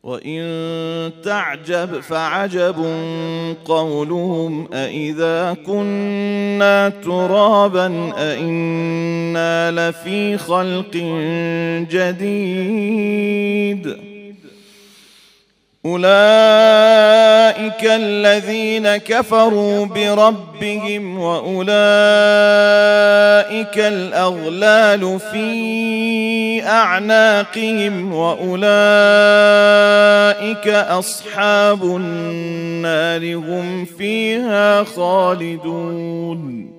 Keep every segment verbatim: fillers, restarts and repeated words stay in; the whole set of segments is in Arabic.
وإن تعجب فعجب قولهم أإذا كنا ترابا أإنا لفي خلق جديد أولئك الذين كفروا بربهم وأولئك الأغلال في أعناقهم وأولئك أصحاب النار هم فيها خالدون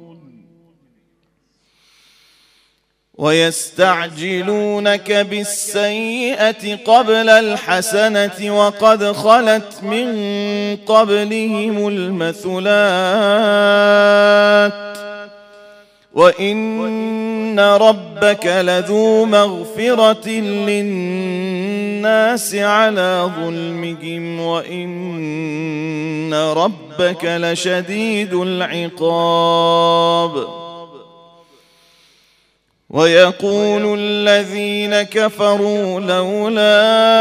ويستعجلونك بالسيئة قبل الحسنة وقد خلت من قبلهم المثلات وإن ربك لذو مغفرة للناس على ظلمهم وإن ربك لشديد العقاب ويقول الذين كفروا لولا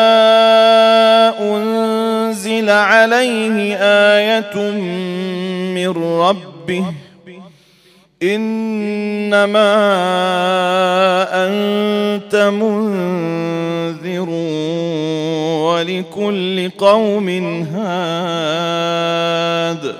أنزل عليه آية من ربه إنما أنت منذر ولكل قوم هاد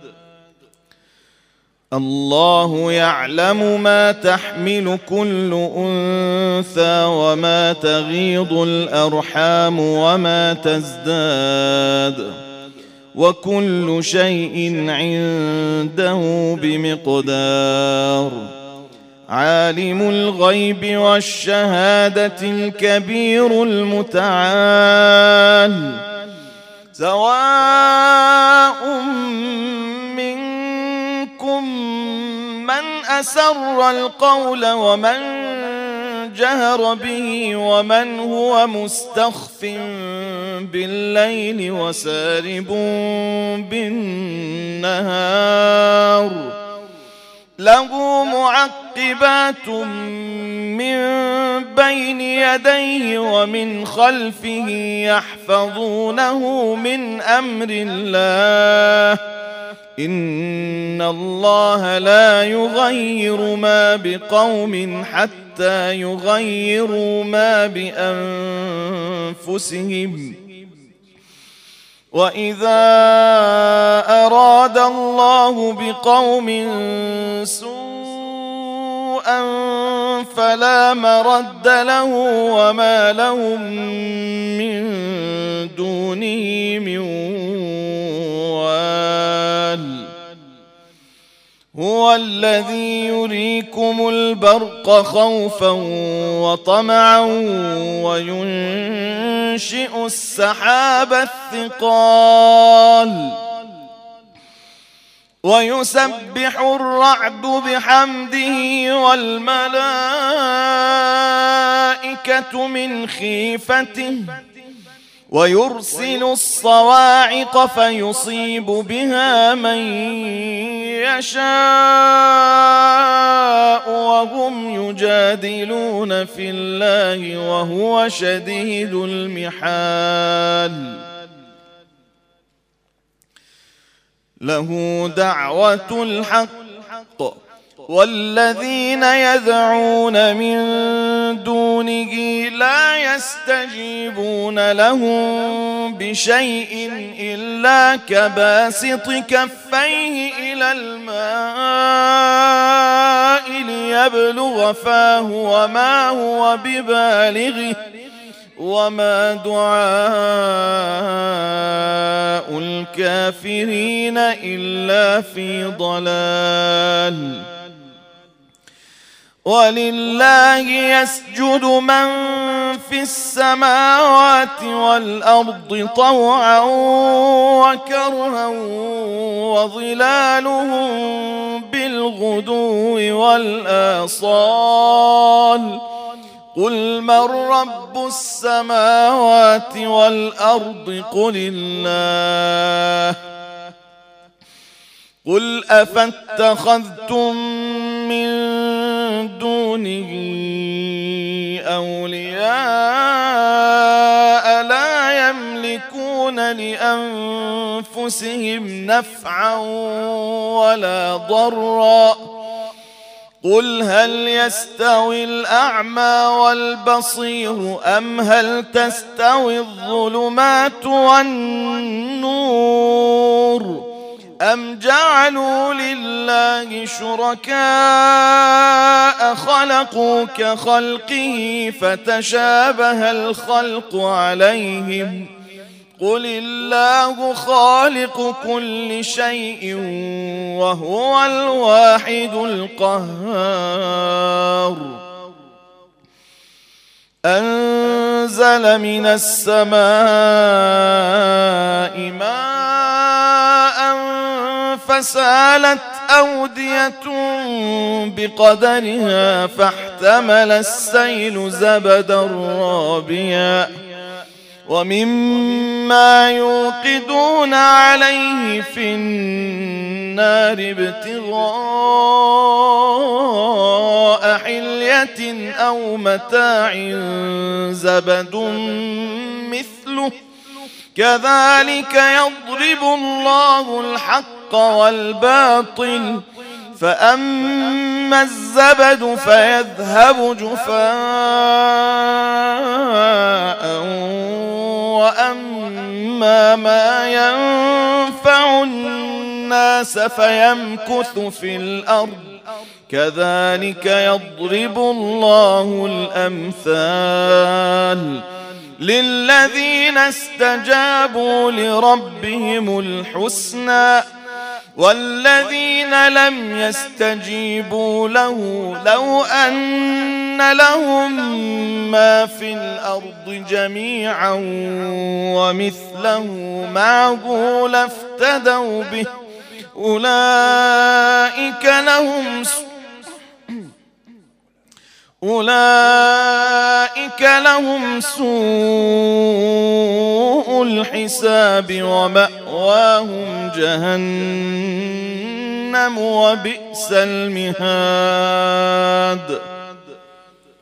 الله يعلم ما تحمل كل أنثى وما تغيض الأرحام وما تزداد وكل شيء عنده بمقدار عالم الغيب والشهادة الكبير المتعال سواء من أسر القول ومن جهر به ومن هو مستخف بالليل وسارب بالنهار له معقبات من بين يديه ومن خلفه يحفظونه من أمر الله إن الله لا يغير ما بقوم حتى يغيروا ما بأنفسهم وإذا أراد الله بقوم سوءا فلا مرد له وما لهم من دونه من وال هو الذي يريكم البرق خوفا وطمعا وينشئ السحاب الثقال ويسبح الرعد بحمده والملائكة من خيفته ويرسل الصواعق فيصيب بها من يشاء وهم يجادلون في الله وهو شديد المحال له دعوة الحق والذين يدعون من دونه لا يستجيبون لهم بشيء إلا كباسط كفيه إلى الماء ليبلغ فاه وما هو ببالغه وما دعاء الكافرين إلا في ضلال ولله يسجد من في السماوات والأرض طوعا وكرها وظلالهم بالغدو والآصال قل من رب السماوات والأرض قل الله قل أفاتخذتم من دونه أولياء لا يملكون لأنفسهم نفعا ولا ضرا قل هل يستوي الأعمى والبصير أم هل تستوي الظلمات والنور أم جعلوا لله شركاء خلقوا كخلقه فتشابه الخلق عليهم قل الله خالق كل شيء وهو الواحد القهار أنزل من السماء ماء فسالت أودية بقدرها فاحتمل السيل زبدا رابيا ومما يوقدون عليه في النار ابتغاء حلية أو متاع زبد مثله كذلك يضرب الله الحق والباطل فأما الزبد فيذهب جفاء وأما ما ينفع الناس فيمكث في الأرض كذلك يضرب الله الأمثال للذين استجابوا لربهم الحسنى والذين لم يستجيبوا له لو أن لهم ما في الأرض جميعا ومثله معه لافتدوا به أولئك لهم أولئك لهم سوء الحساب ومأواهم جهنم وبئس المهاد